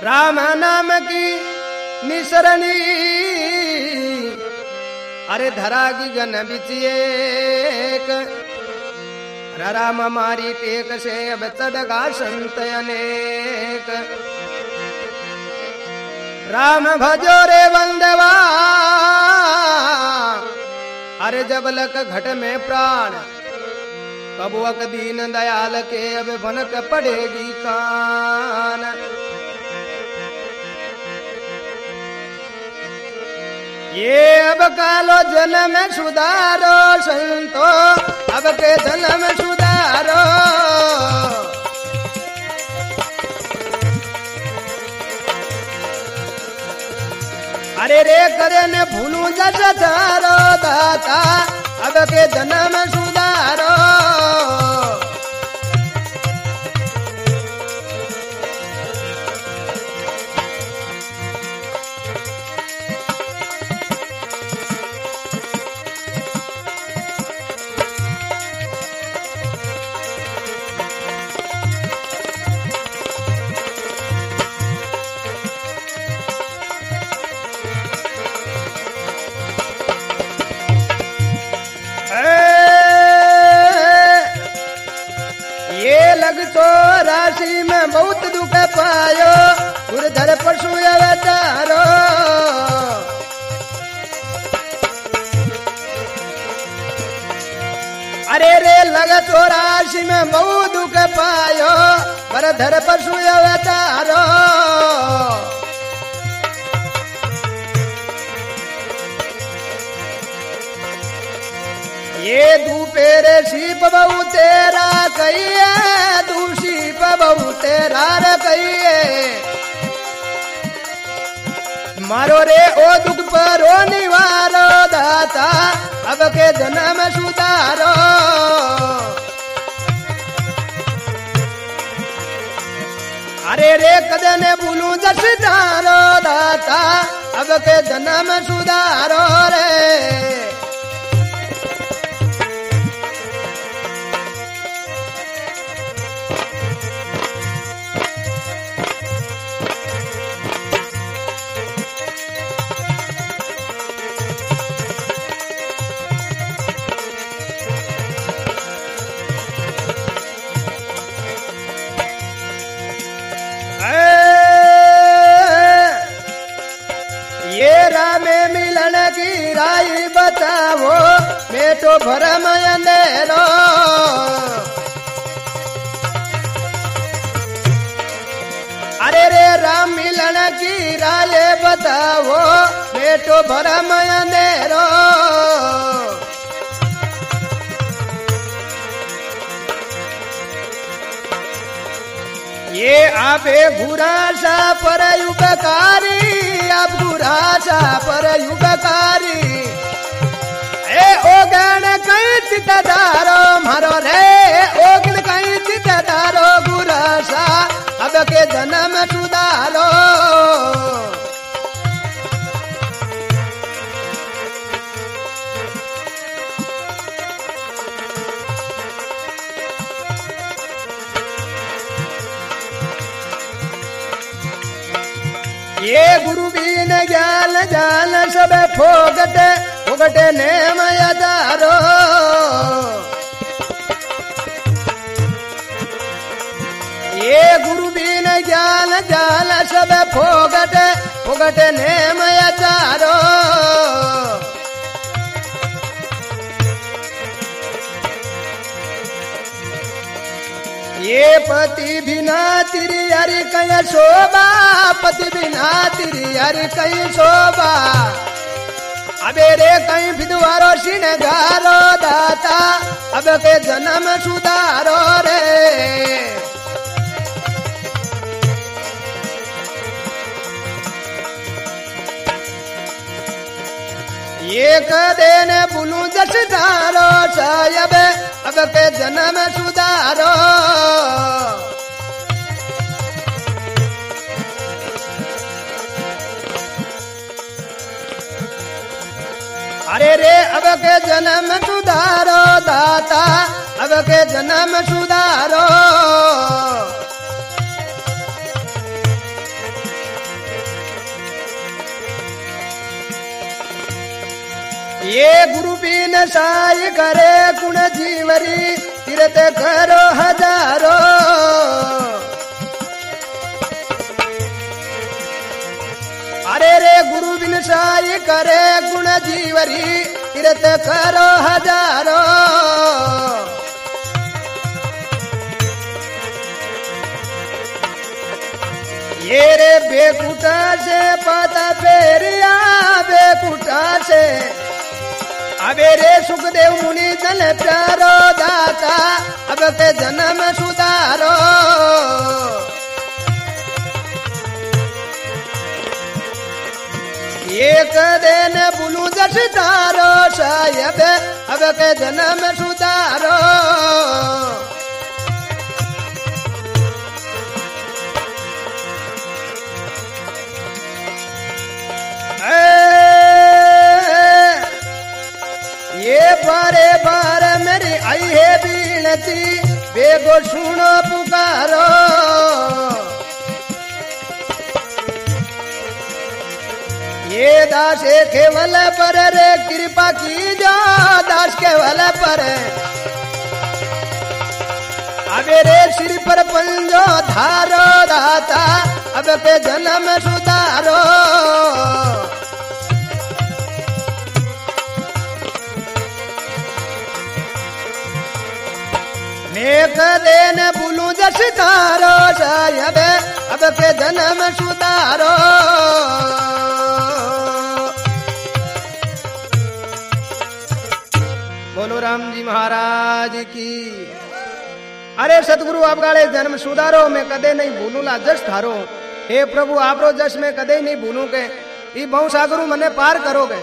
राम नाम की निसरणी अरे धरा की गन बिचिएक राम मारी टेक से अब चढ़गा संत अनेक राम भजो रे वंदवा अरे जबलक घट में प्राण कबुअक दीन दयाल के अब भनक पड़ेगी कान ये अब कालो जन्म सुधारो संतो अब के जन्म सुधारो अरे रे करे ने भूलू जस थारो दाता अब के जन्म सुधारो तो राशि में बहुत दुख पायो गुरधर पशु अवतारो अरे रे लग तो राशि में बहुत दुख पायो गुरधर पशु अवतारो ये दूपेरे सीप बहु तेरा कहिए दूषीप बहु तेरा रे कहिए मारो रे ओ दुख परो निवारो दाता अब के जन्म सुधारो अरे रे कदे ने भूलू जस धारो दाता अब के जन्म सुधारो रे में मिलन की राई बताओ बेटो भरम अंधेरो अरे रे राम मिलन की राय बताओ बेटो भरम अंधेरो ये आपे घुरासा पर युगकारी आप घुरासा पर युगकारी ए ओगण कई चितदारो मारो रे ओगण कई चितदारो घुरासा अब के जन्म सुधारो ये गुरु बीन ज्ञान जान सब फोगटे फोगटे नेम यदारो ये गुरु बीन ज्ञान जान सब फोगटे फोगटे नेम यदारो ये पति बिना तिरी हरि कई शोभा पति बिना तिरी हरि कई शोभा अबे रे कई विधवारो सिंगारो दाता अब के जन्म सुधारो रे ये कदे ने बुलू जस धारो सायब अब के जन्म सुधारो अरे रे अब के जन्म सुधारो दाता अब के जन्म सुधारो गुरु बिन साई करे गुण जीवरी तीर्थ करो हजारो। अरे रे गुरु बिन साई करे गुण जीवरी तीर्थ करो हजारो। ये रे बेकुटा से पता फेरिया बेकुटा से अबे रे सुखदेव मुनि दल प्यारो दाता अब के जन्म सुधारो। एक दिन बुलू दस तारो शायद अब के जन्म सुधारो। ये बारे बार मेरी आई है बीनती बेगो सुनो पुकारो। ये दास केवल पर रे कृपा की जो दास केवल पर अबे रे सिर पर पंजो धारो दाता अब के जन्म सुधारो। एक दिन बुलू जस तारो शायद अब के जन्म सुधारो। बोलो राम जी महाराज की। अरे सतगुरु आप गाड़े जन्म सुधारो मैं कदे नहीं भूलूला जस थारो। हे प्रभु आपरो जस मैं कदे नहीं भूलू के ई बहु सागरू मने पार करोगे।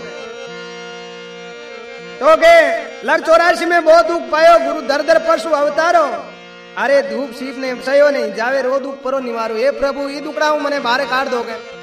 तो के लड़ 84 में बहुत दुख पायो गुरु दर दर परसु अवतारो। अरे धूप सीप ने सयो नहीं जावे रो दुख परो निवारो। हे प्रभु ई दुखड़ा मने बाहर काट दोगे।